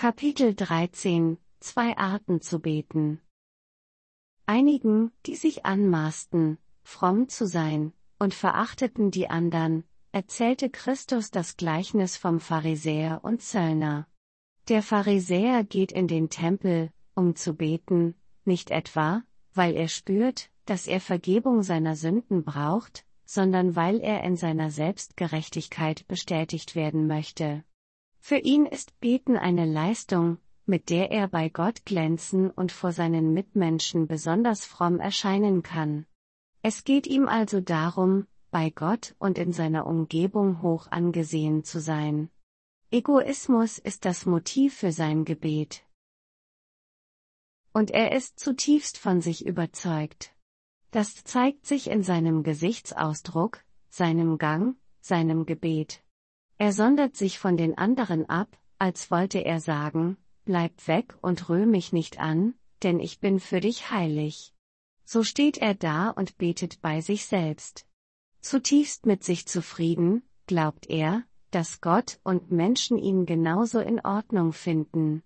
Kapitel 13 – 2 Arten zu beten. Einigen, die sich anmaßten, fromm zu sein, und verachteten die anderen, erzählte Christus das Gleichnis vom Pharisäer und Zöllner. Der Pharisäer geht in den Tempel, um zu beten, nicht etwa, weil er spürt, dass er Vergebung seiner Sünden braucht, sondern weil er in seiner Selbstgerechtigkeit bestätigt werden möchte. Für ihn ist Beten eine Leistung, mit der er bei Gott glänzen und vor seinen Mitmenschen besonders fromm erscheinen kann. Es geht ihm also darum, bei Gott und in seiner Umgebung hoch angesehen zu sein. Egoismus ist das Motiv für sein Gebet. Und er ist zutiefst von sich überzeugt. Das zeigt sich in seinem Gesichtsausdruck, seinem Gang, seinem Gebet. Er sondert sich von den anderen ab, als wollte er sagen: Bleib weg und rühr mich nicht an, denn ich bin für dich heilig. So steht er da und betet bei sich selbst. Zutiefst mit sich zufrieden, glaubt er, dass Gott und Menschen ihn genauso in Ordnung finden.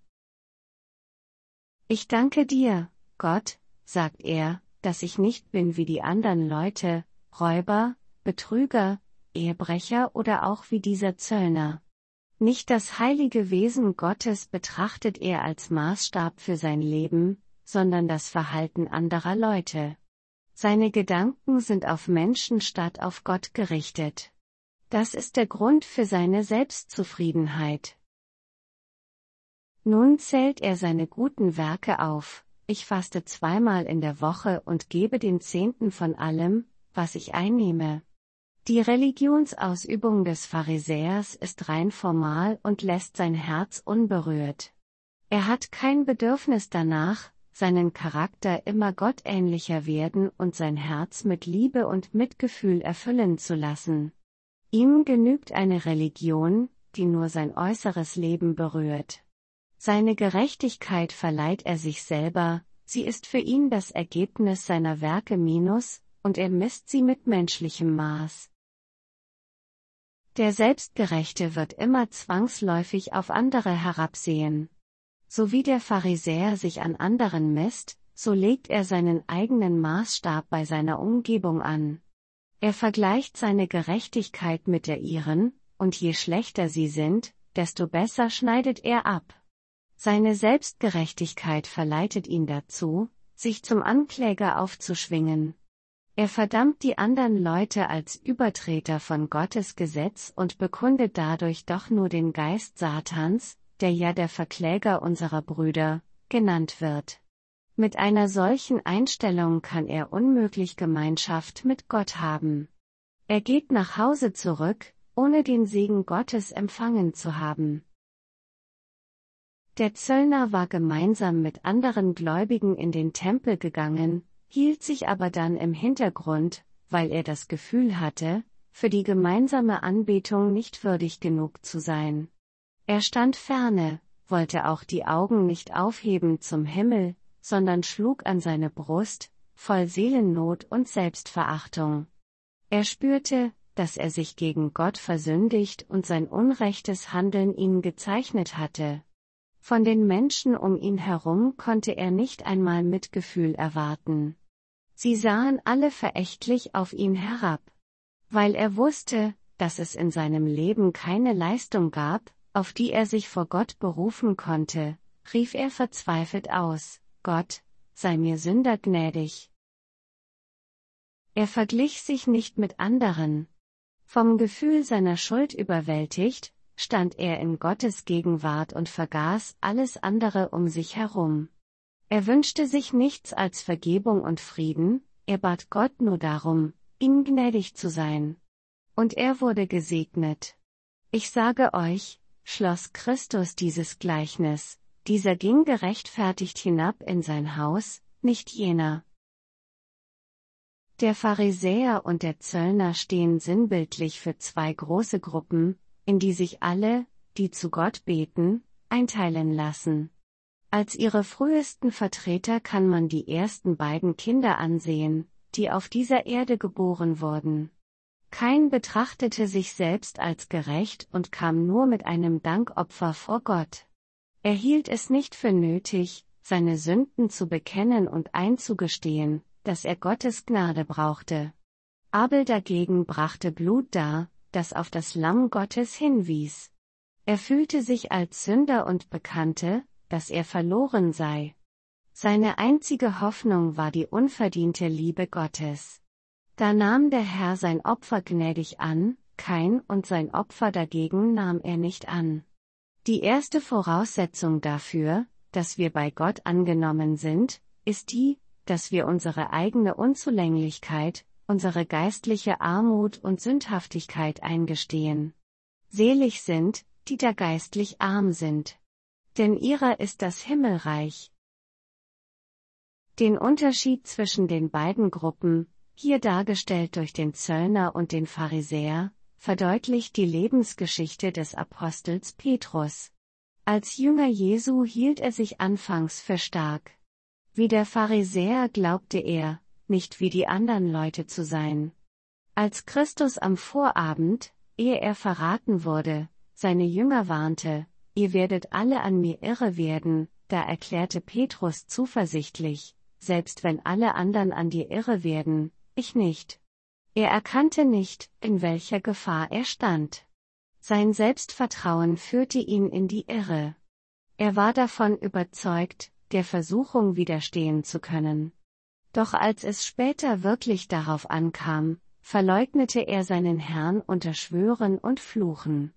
Ich danke dir, Gott, sagt er, dass ich nicht bin wie die anderen Leute, Räuber, Betrüger, Ehebrecher oder auch wie dieser Zöllner. Nicht das heilige Wesen Gottes betrachtet er als Maßstab für sein Leben, sondern das Verhalten anderer Leute. Seine Gedanken sind auf Menschen statt auf Gott gerichtet. Das ist der Grund für seine Selbstzufriedenheit. Nun zählt er seine guten Werke auf: Ich faste 2-mal in der Woche und gebe den Zehnten von allem, was ich einnehme. Die Religionsausübung des Pharisäers ist rein formal und lässt sein Herz unberührt. Er hat kein Bedürfnis danach, seinen Charakter immer gottähnlicher werden und sein Herz mit Liebe und Mitgefühl erfüllen zu lassen. Ihm genügt eine Religion, die nur sein äußeres Leben berührt. Seine Gerechtigkeit verleiht er sich selber, sie ist für ihn das Ergebnis seiner Werke minus, und er misst sie mit menschlichem Maß. Der Selbstgerechte wird immer zwangsläufig auf andere herabsehen. So wie der Pharisäer sich an anderen misst, so legt er seinen eigenen Maßstab bei seiner Umgebung an. Er vergleicht seine Gerechtigkeit mit der ihren, und je schlechter sie sind, desto besser schneidet er ab. Seine Selbstgerechtigkeit verleitet ihn dazu, sich zum Ankläger aufzuschwingen. Er verdammt die anderen Leute als Übertreter von Gottes Gesetz und bekundet dadurch doch nur den Geist Satans, der ja der Verkläger unserer Brüder genannt wird. Mit einer solchen Einstellung kann er unmöglich Gemeinschaft mit Gott haben. Er geht nach Hause zurück, ohne den Segen Gottes empfangen zu haben. Der Zöllner war gemeinsam mit anderen Gläubigen in den Tempel gegangen, hielt sich aber dann im Hintergrund, weil er das Gefühl hatte, für die gemeinsame Anbetung nicht würdig genug zu sein. Er stand ferne, wollte auch die Augen nicht aufheben zum Himmel, sondern schlug an seine Brust, voll Seelennot und Selbstverachtung. Er spürte, dass er sich gegen Gott versündigt und sein unrechtes Handeln ihn gezeichnet hatte. Von den Menschen um ihn herum konnte er nicht einmal Mitgefühl erwarten. Sie sahen alle verächtlich auf ihn herab. Weil er wusste, dass es in seinem Leben keine Leistung gab, auf die er sich vor Gott berufen konnte, rief er verzweifelt aus: Gott, sei mir Sünder gnädig. Er verglich sich nicht mit anderen. Vom Gefühl seiner Schuld überwältigt, stand er in Gottes Gegenwart und vergaß alles andere um sich herum. Er wünschte sich nichts als Vergebung und Frieden, er bat Gott nur darum, ihm gnädig zu sein. Und er wurde gesegnet. Ich sage euch, schloss Christus dieses Gleichnis, dieser ging gerechtfertigt hinab in sein Haus, nicht jener. Der Pharisäer und der Zöllner stehen sinnbildlich für 2 große Gruppen, in die sich alle, die zu Gott beten, einteilen lassen. Als ihre frühesten Vertreter kann man die ersten beiden Kinder ansehen, die auf dieser Erde geboren wurden. Kain betrachtete sich selbst als gerecht und kam nur mit einem Dankopfer vor Gott. Er hielt es nicht für nötig, seine Sünden zu bekennen und einzugestehen, dass er Gottes Gnade brauchte. Abel dagegen brachte Blut dar, das auf das Lamm Gottes hinwies. Er fühlte sich als Sünder und bekannte, dass er verloren sei. Seine einzige Hoffnung war die unverdiente Liebe Gottes. Da nahm der Herr sein Opfer gnädig an, Kain und sein Opfer dagegen nahm er nicht an. Die erste Voraussetzung dafür, dass wir bei Gott angenommen sind, ist die, dass wir unsere eigene Unzulänglichkeit, unsere geistliche Armut und Sündhaftigkeit eingestehen. Selig sind, die da geistlich arm sind. Denn ihrer ist das Himmelreich. Den Unterschied zwischen den beiden Gruppen, hier dargestellt durch den Zöllner und den Pharisäer, verdeutlicht die Lebensgeschichte des Apostels Petrus. Als Jünger Jesu hielt er sich anfangs für stark. Wie der Pharisäer glaubte er, nicht wie die anderen Leute zu sein. Als Christus am Vorabend, ehe er verraten wurde, seine Jünger warnte, ihr werdet alle an mir irre werden, da erklärte Petrus zuversichtlich, selbst wenn alle anderen an dir irre werden, ich nicht. Er erkannte nicht, in welcher Gefahr er stand. Sein Selbstvertrauen führte ihn in die Irre. Er war davon überzeugt, der Versuchung widerstehen zu können. Doch als es später wirklich darauf ankam, verleugnete er seinen Herrn unter Schwören und Fluchen.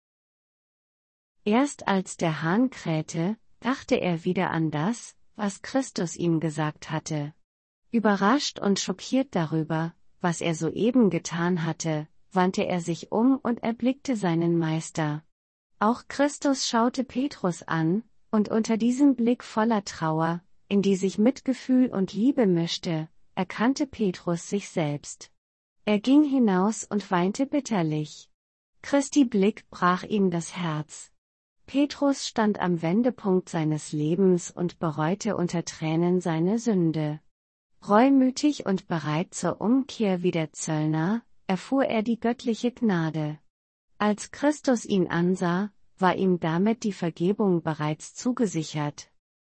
Erst als der Hahn krähte, dachte er wieder an das, was Christus ihm gesagt hatte. Überrascht und schockiert darüber, was er soeben getan hatte, wandte er sich um und erblickte seinen Meister. Auch Christus schaute Petrus an, und unter diesem Blick voller Trauer, in die sich Mitgefühl und Liebe mischte, erkannte Petrus sich selbst. Er ging hinaus und weinte bitterlich. Christi Blick brach ihm das Herz. Petrus stand am Wendepunkt seines Lebens und bereute unter Tränen seine Sünde. Reumütig und bereit zur Umkehr wie der Zöllner, erfuhr er die göttliche Gnade. Als Christus ihn ansah, war ihm damit die Vergebung bereits zugesichert.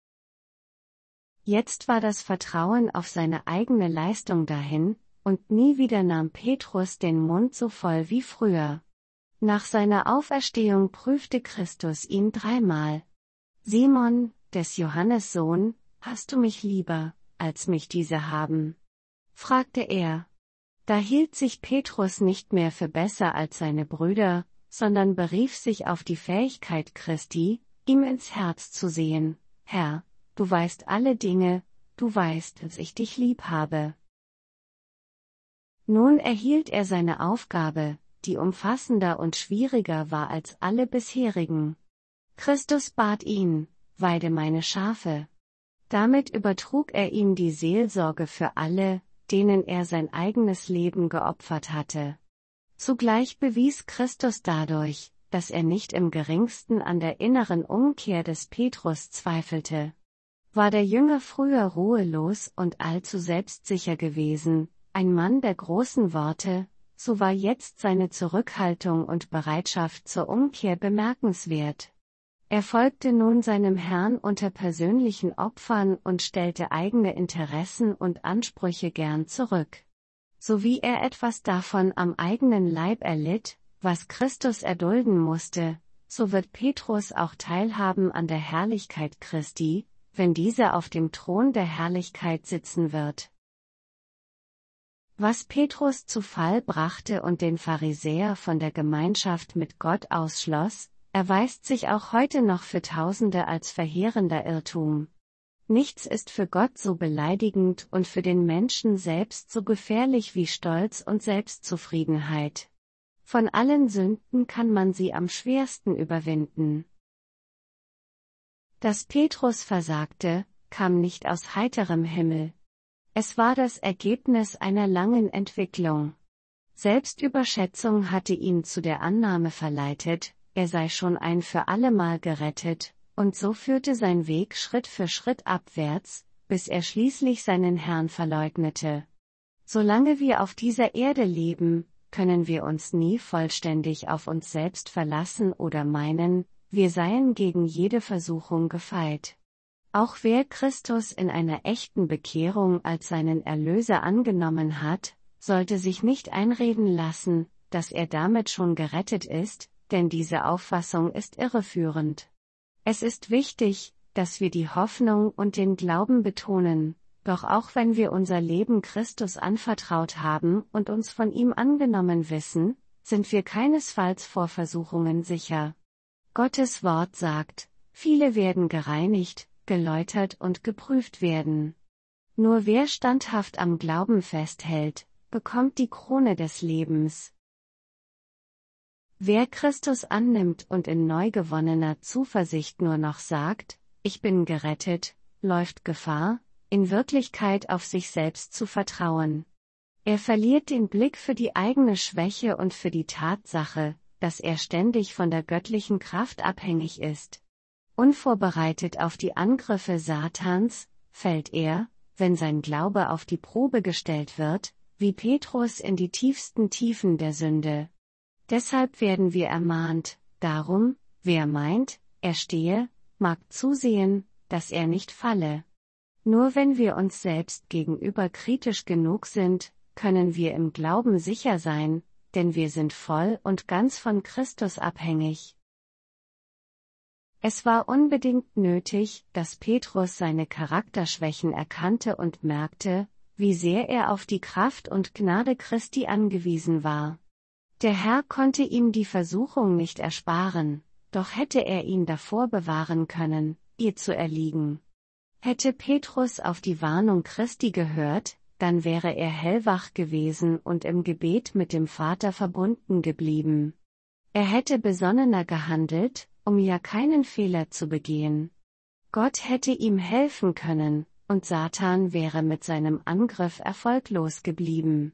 Jetzt war das Vertrauen auf seine eigene Leistung dahin, und nie wieder nahm Petrus den Mund so voll wie früher. Nach seiner Auferstehung prüfte Christus ihn dreimal. Simon, des Johannes Sohn, hast du mich lieber, als mich diese haben? Fragte er. Da hielt sich Petrus nicht mehr für besser als seine Brüder, sondern berief sich auf die Fähigkeit Christi, ihm ins Herz zu sehen. Herr, du weißt alle Dinge, du weißt, dass ich dich lieb habe. Nun erhielt er seine Aufgabe, die umfassender und schwieriger war als alle bisherigen. Christus bat ihn, weide meine Schafe. Damit übertrug er ihm die Seelsorge für alle, denen er sein eigenes Leben geopfert hatte. Zugleich bewies Christus dadurch, dass er nicht im geringsten an der inneren Umkehr des Petrus zweifelte. War der Jünger früher ruhelos und allzu selbstsicher gewesen, ein Mann der großen Worte, so war jetzt seine Zurückhaltung und Bereitschaft zur Umkehr bemerkenswert. Er folgte nun seinem Herrn unter persönlichen Opfern und stellte eigene Interessen und Ansprüche gern zurück. So wie er etwas davon am eigenen Leib erlitt, was Christus erdulden musste, so wird Petrus auch teilhaben an der Herrlichkeit Christi, wenn dieser auf dem Thron der Herrlichkeit sitzen wird. Was Petrus zu Fall brachte und den Pharisäer von der Gemeinschaft mit Gott ausschloss, erweist sich auch heute noch für Tausende als verheerender Irrtum. Nichts ist für Gott so beleidigend und für den Menschen selbst so gefährlich wie Stolz und Selbstzufriedenheit. Von allen Sünden kann man sie am schwersten überwinden. Dass Petrus versagte, kam nicht aus heiterem Himmel. Es war das Ergebnis einer langen Entwicklung. Selbstüberschätzung hatte ihn zu der Annahme verleitet, er sei schon ein für allemal gerettet, und so führte sein Weg Schritt für Schritt abwärts, bis er schließlich seinen Herrn verleugnete. Solange wir auf dieser Erde leben, können wir uns nie vollständig auf uns selbst verlassen oder meinen, wir seien gegen jede Versuchung gefeit. Auch wer Christus in einer echten Bekehrung als seinen Erlöser angenommen hat, sollte sich nicht einreden lassen, dass er damit schon gerettet ist, denn diese Auffassung ist irreführend. Es ist wichtig, dass wir die Hoffnung und den Glauben betonen, doch auch wenn wir unser Leben Christus anvertraut haben und uns von ihm angenommen wissen, sind wir keinesfalls vor Versuchungen sicher. Gottes Wort sagt, viele werden gereinigt, geläutert und geprüft werden. Nur wer standhaft am Glauben festhält, bekommt die Krone des Lebens. Wer Christus annimmt und in neu gewonnener Zuversicht nur noch sagt, ich bin gerettet, läuft Gefahr, in Wirklichkeit auf sich selbst zu vertrauen. Er verliert den Blick für die eigene Schwäche und für die Tatsache, dass er ständig von der göttlichen Kraft abhängig ist. Unvorbereitet auf die Angriffe Satans, fällt er, wenn sein Glaube auf die Probe gestellt wird, wie Petrus in die tiefsten Tiefen der Sünde. Deshalb werden wir ermahnt, darum, wer meint, er stehe, mag zusehen, dass er nicht falle. Nur wenn wir uns selbst gegenüber kritisch genug sind, können wir im Glauben sicher sein, denn wir sind voll und ganz von Christus abhängig. Es war unbedingt nötig, dass Petrus seine Charakterschwächen erkannte und merkte, wie sehr er auf die Kraft und Gnade Christi angewiesen war. Der Herr konnte ihm die Versuchung nicht ersparen, doch hätte er ihn davor bewahren können, ihr zu erliegen. Hätte Petrus auf die Warnung Christi gehört, dann wäre er hellwach gewesen und im Gebet mit dem Vater verbunden geblieben. Er hätte besonnener gehandelt, um ja keinen Fehler zu begehen. Gott hätte ihm helfen können, und Satan wäre mit seinem Angriff erfolglos geblieben.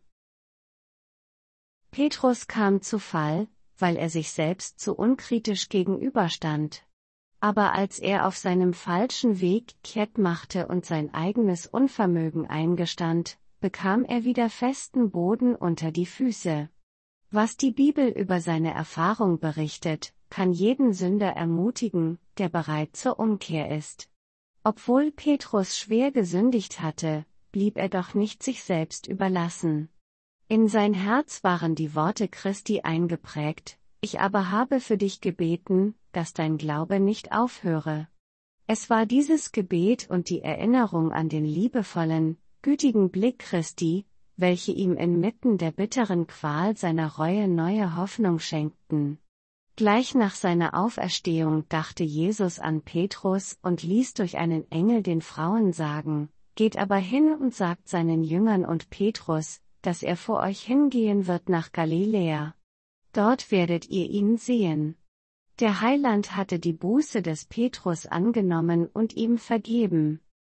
Petrus kam zu Fall, weil er sich selbst zu unkritisch gegenüberstand. Aber als er auf seinem falschen Weg kehrt machte und sein eigenes Unvermögen eingestand, bekam er wieder festen Boden unter die Füße. Was die Bibel über seine Erfahrung berichtet, kann jeden Sünder ermutigen, der bereit zur Umkehr ist. Obwohl Petrus schwer gesündigt hatte, blieb er doch nicht sich selbst überlassen. In sein Herz waren die Worte Christi eingeprägt, ich aber habe für dich gebeten, dass dein Glaube nicht aufhöre. Es war dieses Gebet und die Erinnerung an den liebevollen, gütigen Blick Christi, welche ihm inmitten der bitteren Qual seiner Reue neue Hoffnung schenkten. Gleich nach seiner Auferstehung dachte Jesus an Petrus und ließ durch einen Engel den Frauen sagen, geht aber hin und sagt seinen Jüngern und Petrus, dass er vor euch hingehen wird nach Galiläa. Dort werdet ihr ihn sehen. Der Heiland hatte die Buße des Petrus angenommen und ihm vergeben.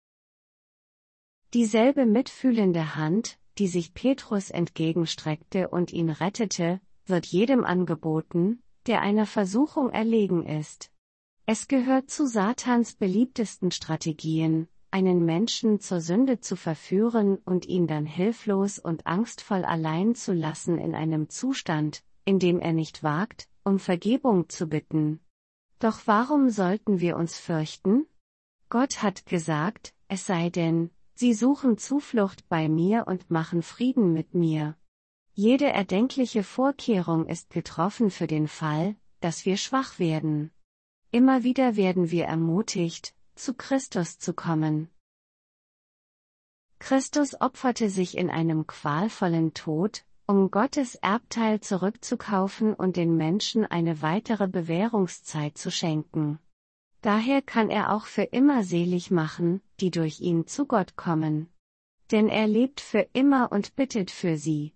Dieselbe mitfühlende Hand, die sich Petrus entgegenstreckte und ihn rettete, wird jedem angeboten, der einer Versuchung erlegen ist. Es gehört zu Satans beliebtesten Strategien, einen Menschen zur Sünde zu verführen und ihn dann hilflos und angstvoll allein zu lassen in einem Zustand, in dem er nicht wagt, um Vergebung zu bitten. Doch warum sollten wir uns fürchten? Gott hat gesagt, es sei denn, sie suchen Zuflucht bei mir und machen Frieden mit mir. Jede erdenkliche Vorkehrung ist getroffen für den Fall, dass wir schwach werden. Immer wieder werden wir ermutigt, zu Christus zu kommen. Christus opferte sich in einem qualvollen Tod, um Gottes Erbteil zurückzukaufen und den Menschen eine weitere Bewährungszeit zu schenken. Daher kann er auch für immer selig machen, die durch ihn zu Gott kommen. Denn er lebt für immer und bittet für sie.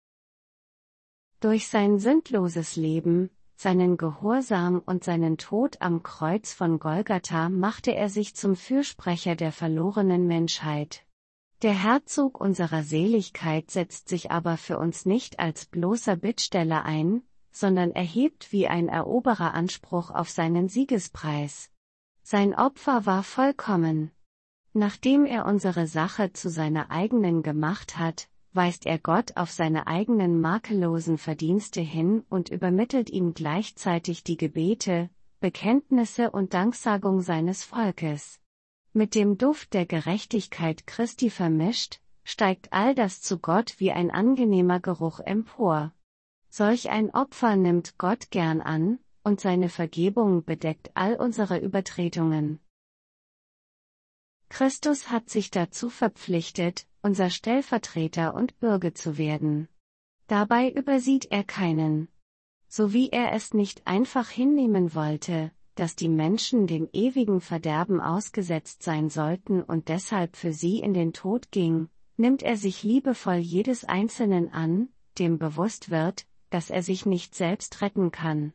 Durch sein sündloses Leben, seinen Gehorsam und seinen Tod am Kreuz von Golgatha machte er sich zum Fürsprecher der verlorenen Menschheit. Der Herzog unserer Seligkeit setzt sich aber für uns nicht als bloßer Bittsteller ein, sondern erhebt wie ein Eroberer Anspruch auf seinen Siegespreis. Sein Opfer war vollkommen. Nachdem er unsere Sache zu seiner eigenen gemacht hat, weist er Gott auf seine eigenen makellosen Verdienste hin und übermittelt ihm gleichzeitig die Gebete, Bekenntnisse und Danksagung seines Volkes. Mit dem Duft der Gerechtigkeit Christi vermischt, steigt all das zu Gott wie ein angenehmer Geruch empor. Solch ein Opfer nimmt Gott gern an, und seine Vergebung bedeckt all unsere Übertretungen. Christus hat sich dazu verpflichtet, unser Stellvertreter und Bürge zu werden. Dabei übersieht er keinen. So wie er es nicht einfach hinnehmen wollte, dass die Menschen dem ewigen Verderben ausgesetzt sein sollten und deshalb für sie in den Tod ging, nimmt er sich liebevoll jedes Einzelnen an, dem bewusst wird, dass er sich nicht selbst retten kann.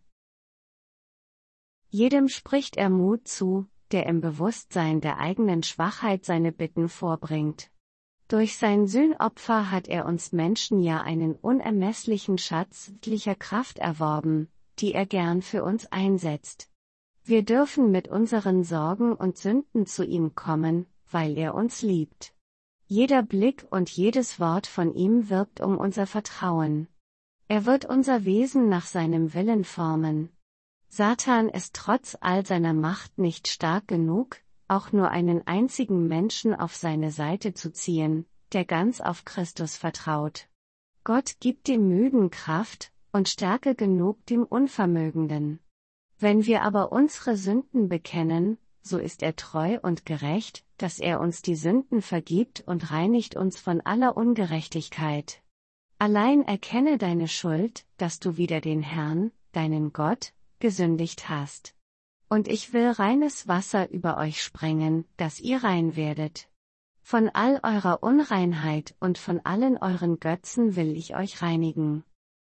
Jedem spricht er Mut zu, der im Bewusstsein der eigenen Schwachheit seine Bitten vorbringt. Durch sein Sühnopfer hat er uns Menschen ja einen unermesslichen Schatz göttlicher Kraft erworben, die er gern für uns einsetzt. Wir dürfen mit unseren Sorgen und Sünden zu ihm kommen, weil er uns liebt. Jeder Blick und jedes Wort von ihm wirbt um unser Vertrauen. Er wird unser Wesen nach seinem Willen formen. Satan ist trotz all seiner Macht nicht stark genug, auch nur einen einzigen Menschen auf seine Seite zu ziehen, der ganz auf Christus vertraut. Gott gibt dem Müden Kraft und Stärke genug dem Unvermögenden. Wenn wir aber unsere Sünden bekennen, so ist er treu und gerecht, dass er uns die Sünden vergibt und reinigt uns von aller Ungerechtigkeit. Allein erkenne deine Schuld, dass du wider den Herrn, deinen Gott, gesündigt hast. Und ich will reines Wasser über euch sprengen, dass ihr rein werdet. Von all eurer Unreinheit und von allen euren Götzen will ich euch reinigen.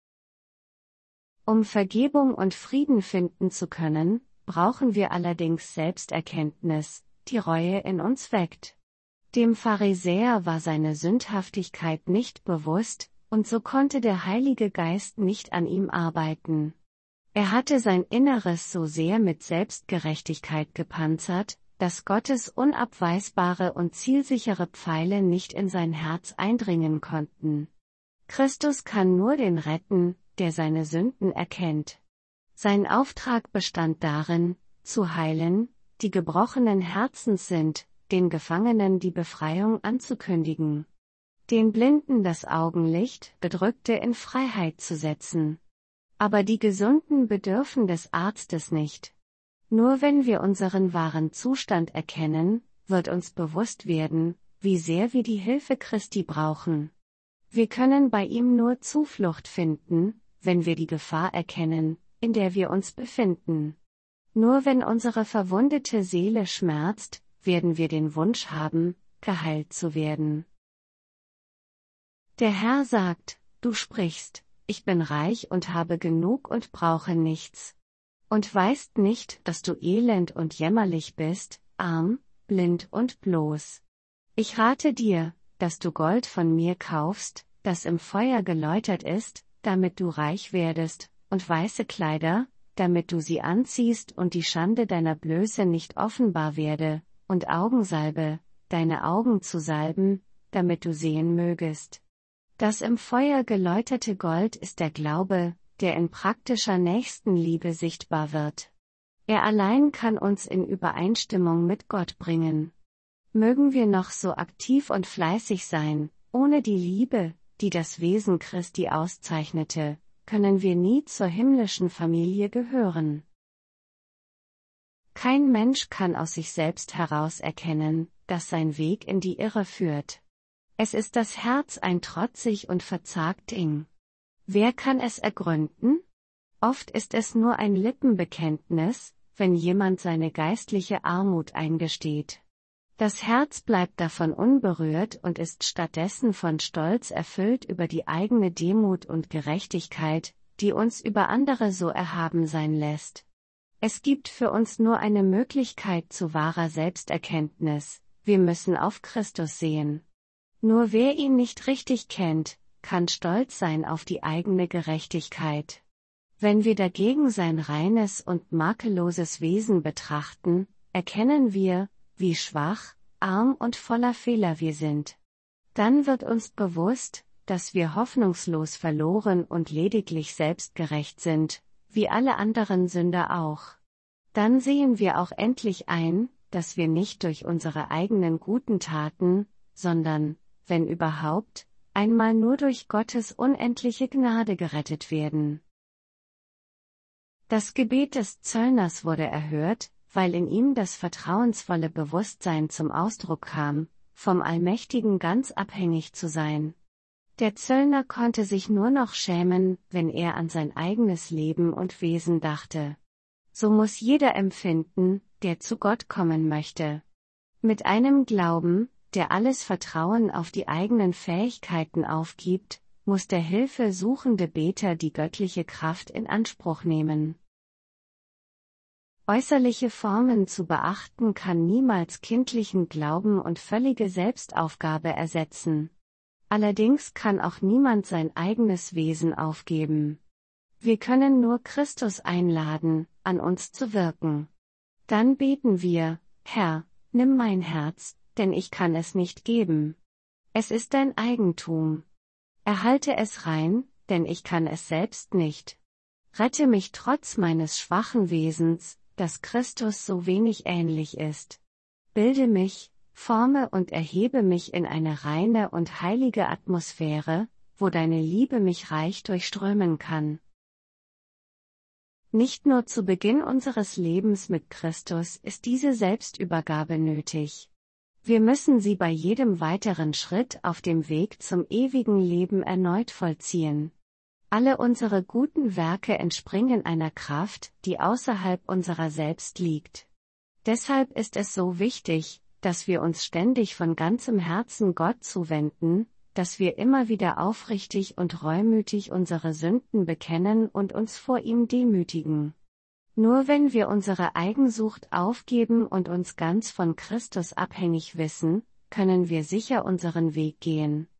Um Vergebung und Frieden finden zu können, brauchen wir allerdings Selbsterkenntnis, die Reue in uns weckt. Dem Pharisäer war seine Sündhaftigkeit nicht bewusst, und so konnte der Heilige Geist nicht an ihm arbeiten. Er hatte sein Inneres so sehr mit Selbstgerechtigkeit gepanzert, dass Gottes unabweisbare und zielsichere Pfeile nicht in sein Herz eindringen konnten. Christus kann nur den retten, der seine Sünden erkennt. Sein Auftrag bestand darin, zu heilen, die gebrochenen Herzens sind, den Gefangenen die Befreiung anzukündigen, den Blinden das Augenlicht, Bedrückte in Freiheit zu setzen. Aber die Gesunden bedürfen des Arztes nicht. Nur wenn wir unseren wahren Zustand erkennen, wird uns bewusst werden, wie sehr wir die Hilfe Christi brauchen. Wir können bei ihm nur Zuflucht finden, wenn wir die Gefahr erkennen, in der wir uns befinden. Nur wenn unsere verwundete Seele schmerzt, werden wir den Wunsch haben, geheilt zu werden. Der Herr sagt, du sprichst, ich bin reich und habe genug und brauche nichts. Und weißt nicht, dass du elend und jämmerlich bist, arm, blind und bloß. Ich rate dir, dass du Gold von mir kaufst, das im Feuer geläutert ist, damit du reich werdest, und weiße Kleider, damit du sie anziehst und die Schande deiner Blöße nicht offenbar werde, und Augensalbe, deine Augen zu salben, damit du sehen mögest. Das im Feuer geläuterte Gold ist der Glaube, der in praktischer Nächstenliebe sichtbar wird. Er allein kann uns in Übereinstimmung mit Gott bringen. Mögen wir noch so aktiv und fleißig sein, ohne die Liebe, die das Wesen Christi auszeichnete, können wir nie zur himmlischen Familie gehören. Kein Mensch kann aus sich selbst heraus erkennen, dass sein Weg in die Irre führt. Es ist das Herz ein trotzig und verzagt Ding. Wer kann es ergründen? Oft ist es nur ein Lippenbekenntnis, wenn jemand seine geistliche Armut eingesteht. Das Herz bleibt davon unberührt und ist stattdessen von Stolz erfüllt über die eigene Demut und Gerechtigkeit, die uns über andere so erhaben sein lässt. Es gibt für uns nur eine Möglichkeit zu wahrer Selbsterkenntnis: wir müssen auf Christus sehen. Nur wer ihn nicht richtig kennt, kann stolz sein auf die eigene Gerechtigkeit. Wenn wir dagegen sein reines und makelloses Wesen betrachten, erkennen wir, wie schwach, arm und voller Fehler wir sind. Dann wird uns bewusst, dass wir hoffnungslos verloren und lediglich selbstgerecht sind, wie alle anderen Sünder auch. Dann sehen wir auch endlich ein, dass wir nicht durch unsere eigenen guten Taten, sondern, wenn überhaupt, einmal nur durch Gottes unendliche Gnade gerettet werden. Das Gebet des Zöllners wurde erhört, weil in ihm das vertrauensvolle Bewusstsein zum Ausdruck kam, vom Allmächtigen ganz abhängig zu sein. Der Zöllner konnte sich nur noch schämen, wenn er an sein eigenes Leben und Wesen dachte. So muss jeder empfinden, der zu Gott kommen möchte. Mit einem Glauben, der alles Vertrauen auf die eigenen Fähigkeiten aufgibt, muss der hilfesuchende Beter die göttliche Kraft in Anspruch nehmen. Äußerliche Formen zu beachten kann niemals kindlichen Glauben und völlige Selbstaufgabe ersetzen. Allerdings kann auch niemand sein eigenes Wesen aufgeben. Wir können nur Christus einladen, an uns zu wirken. Dann beten wir: Herr, nimm mein Herz, denn ich kann es nicht geben. Es ist dein Eigentum. Erhalte es rein, denn ich kann es selbst nicht. Rette mich trotz meines schwachen Wesens, das Christus so wenig ähnlich ist. Bilde mich, forme und erhebe mich in eine reine und heilige Atmosphäre, wo deine Liebe mich reich durchströmen kann. Nicht nur zu Beginn unseres Lebens mit Christus ist diese Selbstübergabe nötig. Wir müssen sie bei jedem weiteren Schritt auf dem Weg zum ewigen Leben erneut vollziehen. Alle unsere guten Werke entspringen einer Kraft, die außerhalb unserer selbst liegt. Deshalb ist es so wichtig, dass wir uns ständig von ganzem Herzen Gott zuwenden, dass wir immer wieder aufrichtig und reumütig unsere Sünden bekennen und uns vor ihm demütigen. Nur wenn wir unsere Eigensucht aufgeben und uns ganz von Christus abhängig wissen, können wir sicher unseren Weg gehen.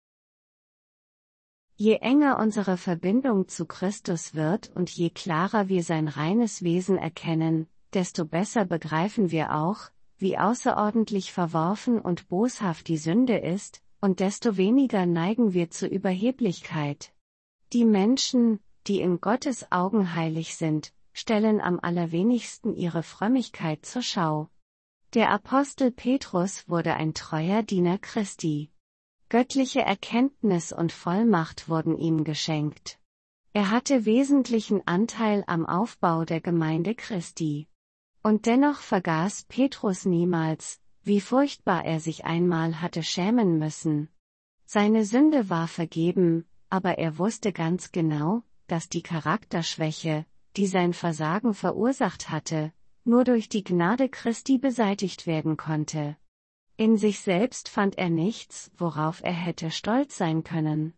Je enger unsere Verbindung zu Christus wird und je klarer wir sein reines Wesen erkennen, desto besser begreifen wir auch, wie außerordentlich verworfen und boshaft die Sünde ist, und desto weniger neigen wir zur Überheblichkeit. Die Menschen, die in Gottes Augen heilig sind, stellen am allerwenigsten ihre Frömmigkeit zur Schau. Der Apostel Petrus wurde ein treuer Diener Christi. Göttliche Erkenntnis und Vollmacht wurden ihm geschenkt. Er hatte wesentlichen Anteil am Aufbau der Gemeinde Christi. Und dennoch vergaß Petrus niemals, wie furchtbar er sich einmal hatte schämen müssen. Seine Sünde war vergeben, aber er wusste ganz genau, dass die Charakterschwäche, die sein Versagen verursacht hatte, nur durch die Gnade Christi beseitigt werden konnte. In sich selbst fand er nichts, worauf er hätte stolz sein können.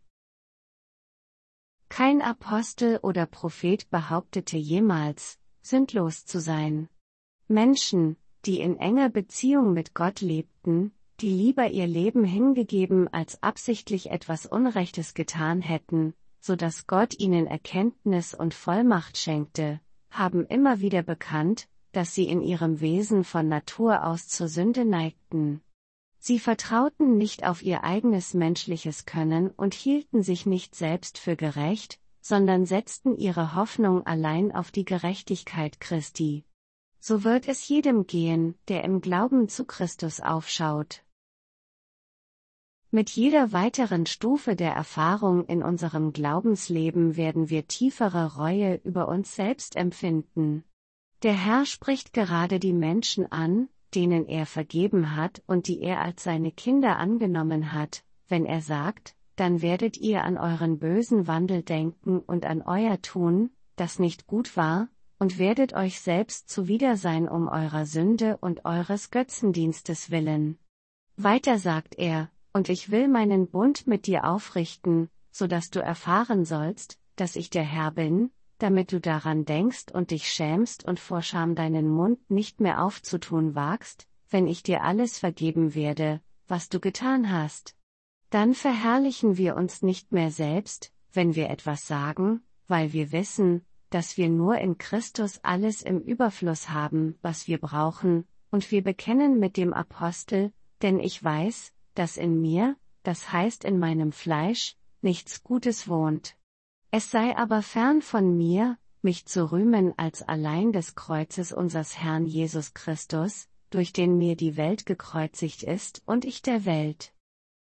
Kein Apostel oder Prophet behauptete jemals, sündlos zu sein. Menschen, die in enger Beziehung mit Gott lebten, die lieber ihr Leben hingegeben als absichtlich etwas Unrechtes getan hätten, so dass Gott ihnen Erkenntnis und Vollmacht schenkte, haben immer wieder bekannt, dass sie in ihrem Wesen von Natur aus zur Sünde neigten. Sie vertrauten nicht auf ihr eigenes menschliches Können und hielten sich nicht selbst für gerecht, sondern setzten ihre Hoffnung allein auf die Gerechtigkeit Christi. So wird es jedem gehen, der im Glauben zu Christus aufschaut. Mit jeder weiteren Stufe der Erfahrung in unserem Glaubensleben werden wir tiefere Reue über uns selbst empfinden. Der Herr spricht gerade die Menschen an, denen er vergeben hat und die er als seine Kinder angenommen hat, wenn er sagt: Dann werdet ihr an euren bösen Wandel denken und an euer Tun, das nicht gut war, und werdet euch selbst zuwider sein um eurer Sünde und eures Götzendienstes willen. Weiter sagt er: Und ich will meinen Bund mit dir aufrichten, so dass du erfahren sollst, dass ich der Herr bin, damit du daran denkst und dich schämst und vor Scham deinen Mund nicht mehr aufzutun wagst, wenn ich dir alles vergeben werde, was du getan hast. Dann verherrlichen wir uns nicht mehr selbst, wenn wir etwas sagen, weil wir wissen, dass wir nur in Christus alles im Überfluss haben, was wir brauchen, und wir bekennen mit dem Apostel: Denn ich weiß, dass in mir, das heißt in meinem Fleisch, nichts Gutes wohnt. Es sei aber fern von mir, mich zu rühmen als allein des Kreuzes unseres Herrn Jesus Christus, durch den mir die Welt gekreuzigt ist und ich der Welt.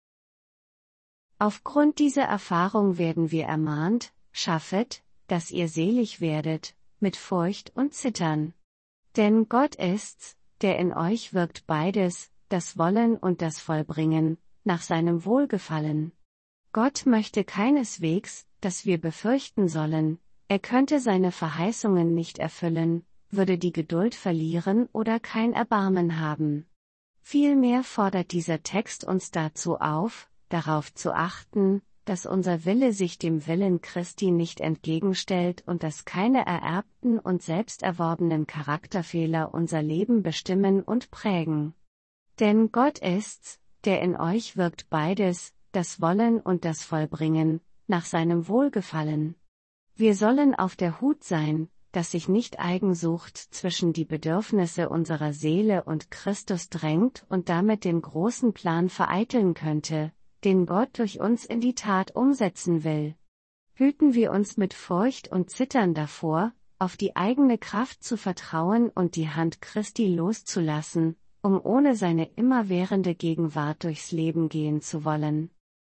Aufgrund dieser Erfahrung werden wir ermahnt, schaffet, dass ihr selig werdet, mit Furcht und Zittern. Denn Gott ist's, der in euch wirkt beides, das Wollen und das Vollbringen, nach seinem Wohlgefallen. Gott möchte keineswegs, dass wir befürchten sollen, er könnte seine Verheißungen nicht erfüllen, würde die Geduld verlieren oder kein Erbarmen haben. Vielmehr fordert dieser Text uns dazu auf, darauf zu achten, dass unser Wille sich dem Willen Christi nicht entgegenstellt und dass keine ererbten und selbst erworbenen Charakterfehler unser Leben bestimmen und prägen. Denn Gott ist's, der in euch wirkt beides, das Wollen und das Vollbringen, nach seinem Wohlgefallen. Wir sollen auf der Hut sein, dass sich nicht Eigensucht zwischen die Bedürfnisse unserer Seele und Christus drängt und damit den großen Plan vereiteln könnte, den Gott durch uns in die Tat umsetzen will. Hüten wir uns mit Furcht und Zittern davor, auf die eigene Kraft zu vertrauen und die Hand Christi loszulassen, um ohne seine immerwährende Gegenwart durchs Leben gehen zu wollen.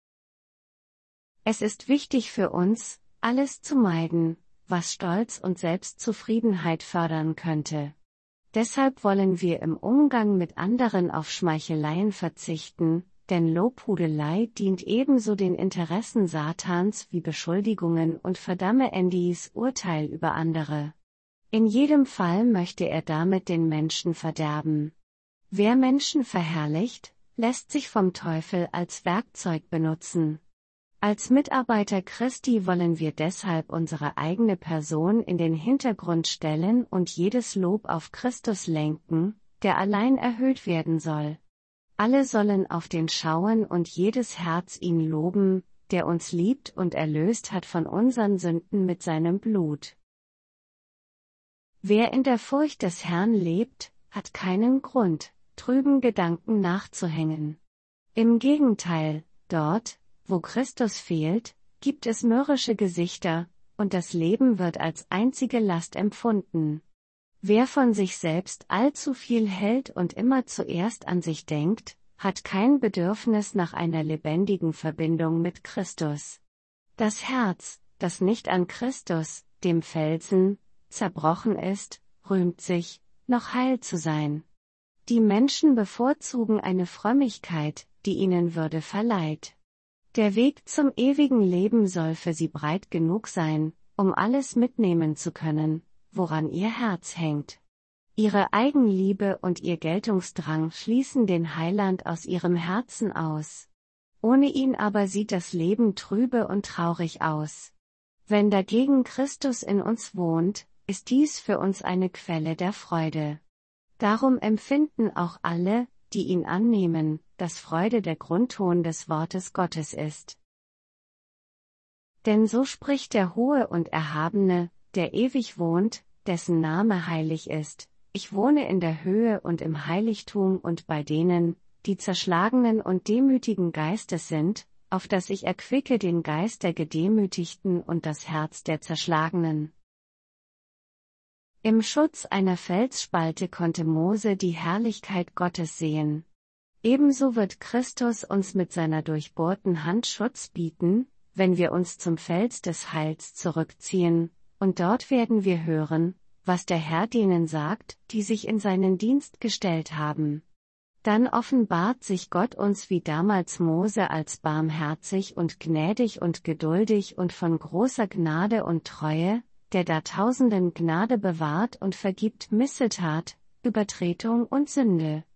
Es ist wichtig für uns, alles zu meiden, was Stolz und Selbstzufriedenheit fördern könnte. Deshalb wollen wir im Umgang mit anderen auf Schmeicheleien verzichten, denn Lobhudelei dient ebenso den Interessen Satans wie Beschuldigungen und Verdammendies Urteil über andere. In jedem Fall möchte er damit den Menschen verderben. Wer Menschen verherrlicht, lässt sich vom Teufel als Werkzeug benutzen. Als Mitarbeiter Christi wollen wir deshalb unsere eigene Person in den Hintergrund stellen und jedes Lob auf Christus lenken, der allein erhöht werden soll. Alle sollen auf den schauen und jedes Herz ihn loben, der uns liebt und erlöst hat von unseren Sünden mit seinem Blut. Wer in der Furcht des Herrn lebt, hat keinen Grund, trüben Gedanken nachzuhängen. Im Gegenteil, dort, wo Christus fehlt, gibt es mürrische Gesichter, und das Leben wird als einzige Last empfunden. Wer von sich selbst allzu viel hält und immer zuerst an sich denkt, hat kein Bedürfnis nach einer lebendigen Verbindung mit Christus. Das Herz, das nicht an Christus, dem Felsen, zerbrochen ist, rühmt sich, noch heil zu sein. Die Menschen bevorzugen eine Frömmigkeit, die ihnen Würde verleiht. Der Weg zum ewigen Leben soll für sie breit genug sein, um alles mitnehmen zu können, woran ihr Herz hängt. Ihre Eigenliebe und ihr Geltungsdrang schließen den Heiland aus ihrem Herzen aus. Ohne ihn aber sieht das Leben trübe und traurig aus. Wenn dagegen Christus in uns wohnt, ist dies für uns eine Quelle der Freude. Darum empfinden auch alle, die ihn annehmen, dass Freude der Grundton des Wortes Gottes ist. Denn so spricht der Hohe und Erhabene, der ewig wohnt, dessen Name heilig ist: Ich wohne in der Höhe und im Heiligtum und bei denen, die zerschlagenen und demütigen Geistes sind, auf dass ich erquicke den Geist der Gedemütigten und das Herz der Zerschlagenen. Im Schutz einer Felsspalte konnte Mose die Herrlichkeit Gottes sehen. Ebenso wird Christus uns mit seiner durchbohrten Hand Schutz bieten, wenn wir uns zum Fels des Heils zurückziehen, und dort werden wir hören, was der Herr denen sagt, die sich in seinen Dienst gestellt haben. Dann offenbart sich Gott uns wie damals Mose als barmherzig und gnädig und geduldig und von großer Gnade und Treue, der da Tausenden Gnade bewahrt und vergibt Missetat, Übertretung und Sünde.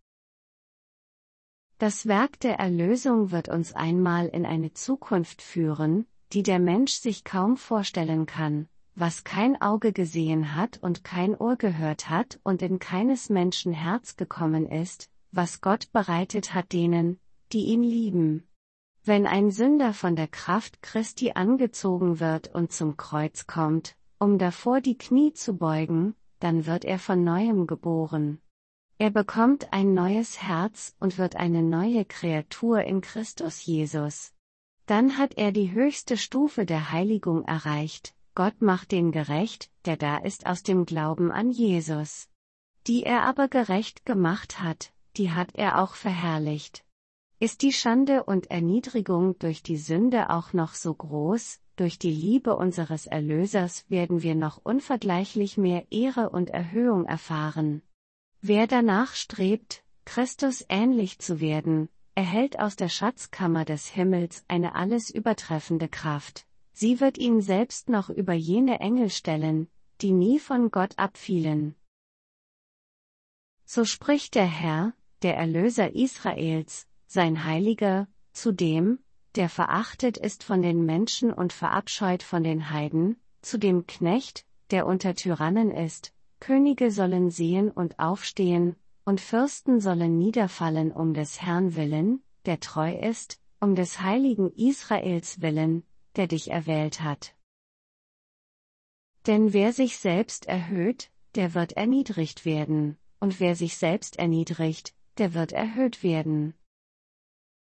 Das Werk der Erlösung wird uns einmal in eine Zukunft führen, die der Mensch sich kaum vorstellen kann, was kein Auge gesehen hat und kein Ohr gehört hat und in keines Menschen Herz gekommen ist, was Gott bereitet hat denen, die ihn lieben. Wenn ein Sünder von der Kraft Christi angezogen wird und zum Kreuz kommt, um davor die Knie zu beugen, dann wird er von Neuem geboren. Er bekommt ein neues Herz und wird eine neue Kreatur in Christus Jesus. Dann hat er die höchste Stufe der Heiligung erreicht, Gott macht den gerecht, der da ist aus dem Glauben an Jesus. Die er aber gerecht gemacht hat, die hat er auch verherrlicht. Ist die Schande und Erniedrigung durch die Sünde auch noch so groß, durch die Liebe unseres Erlösers werden wir noch unvergleichlich mehr Ehre und Erhöhung erfahren. Wer danach strebt, Christus ähnlich zu werden, erhält aus der Schatzkammer des Himmels eine alles übertreffende Kraft. Sie wird ihn selbst noch über jene Engel stellen, die nie von Gott abfielen. So spricht der Herr, der Erlöser Israels, sein Heiliger, zu dem, der verachtet ist von den Menschen und verabscheut von den Heiden, zu dem Knecht, der unter Tyrannen ist: Könige sollen sehen und aufstehen, und Fürsten sollen niederfallen um des Herrn willen, der treu ist, um des heiligen Israels willen, der dich erwählt hat. Denn wer sich selbst erhöht, der wird erniedrigt werden, und wer sich selbst erniedrigt, der wird erhöht werden.